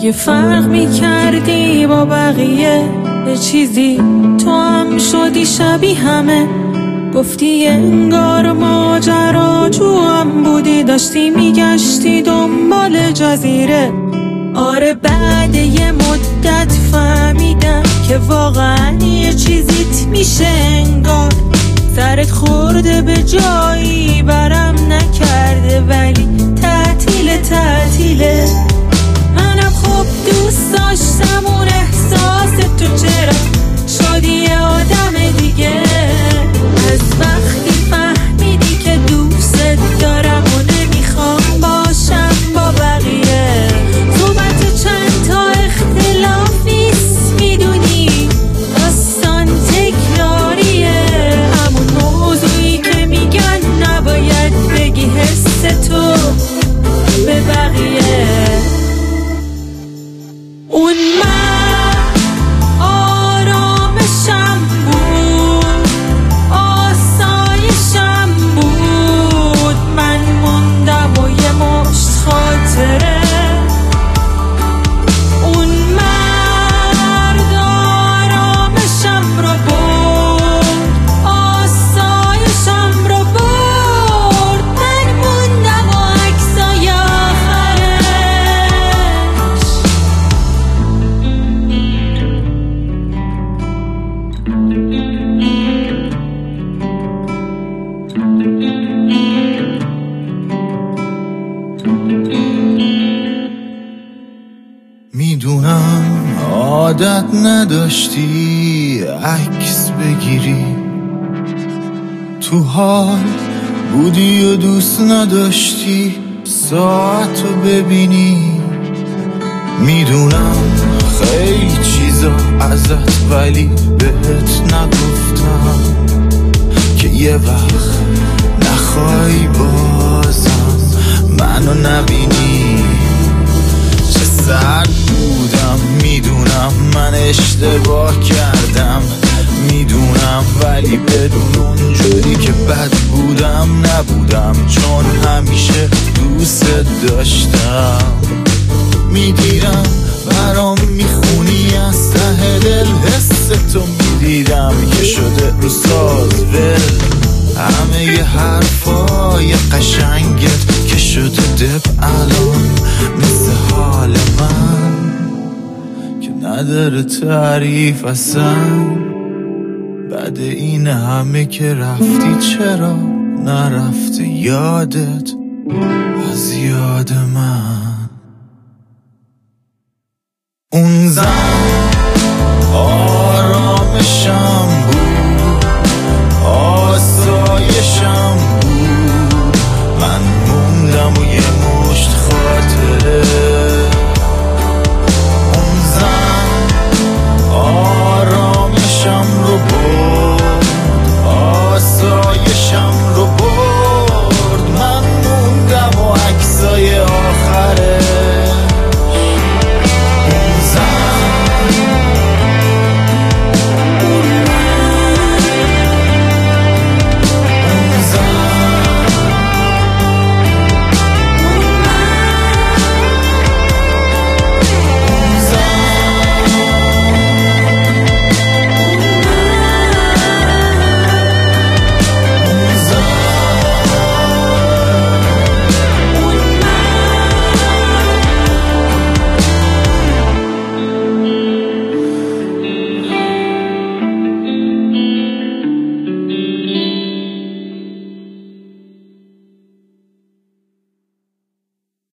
اگه فرق میکردی با بقیه یه چیزی تو هم شدی شبیه همه. گفتی انگار ماجراجو هم بودی، داشتی میگشتی دنبال جزیره. آره بعد یه مدت فهمیدم که واقعا یه چیزیت میشه انگار. سرت خورده به جایی برم نکرده، ولی تعطیله. منم خوب دوست داشتم اون احساس تو، چرا شدی یه آدم دیگه؟ از وقتی فهمیدی که دوست دارم و نمیخوام باشم با بقیه. صحبت چند تا اختلاف نیست، میدونی داستان تکراریه. همون موضوعی که میگن نباید بگی حس تو به بقیه. اون من آرامشم بود، آسایشم بود. من موندم و یه مشت خاطره. اون مرد آرامشم رو برد، آسایشم رو برد. من موندم و عکسای آخرش. میدونم عادت نداشتی عکس بگیری، تو حال بودی و دوست نداشتی ساعت رو ببینی. میدونم خیلی چیزا ازت ولی بهت نگفتم که یه وقت نخوای بازم منو نبینی. چه سرد بودم میدونم، من اشتباه کردم میدونم، ولی بدون اونجوری که بد بودم نبودم، چون همیشه دوست داشتم. میگیرم برام میخونی از ته دل، حس تو میدیدم که شده رو ساز ول. همه ی حرفای قشنگت که شده دب الان مثل حال من که نداره تعریف اصلا. بعد این همه که رفتی چرا نرفته یادت از یاد من؟ اون زن